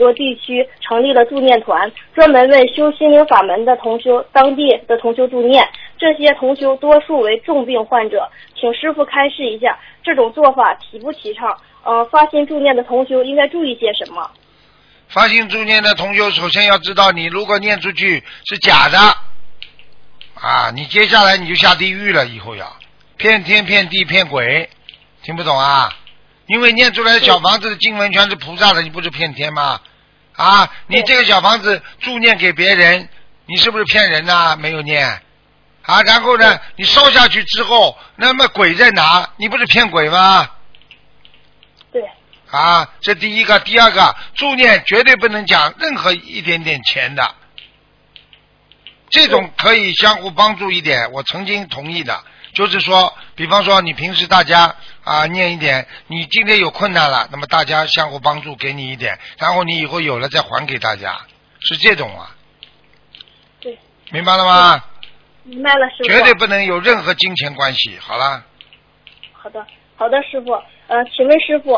多地区成立了助念团，专门为修心灵法门的同修、当地的同修助念。这些同修多数为重病患者，请师父开示一下，这种做法提不提倡？发心助念的同修应该注意些什么？ 发心助念的同修，首先要知道，你如果念出去是假的啊，你接下来你就下地狱了，以后要骗天骗地骗鬼，听不懂啊？因为念出来的小房子的经文全是菩萨的，你不是骗天吗？啊，你这个小房子助念给别人，你是不是骗人呐？没有念啊，然后呢，你烧下去之后，那么鬼在哪？你不是骗鬼吗？ 对。 啊，这第一个，第二个，助念绝对不能讲任何一点点钱的，这种可以相互帮助一点，我曾经同意的，就是说，比方说你平时大家念一点，你今天有困难了，那么大家相互帮助，给你一点，然后你以后有了再还给大家，是这种啊。 对。 明白了吗？ 明白了，师傅。 绝对不能有任何金钱关系。好了。 好的，师傅。请问师傅，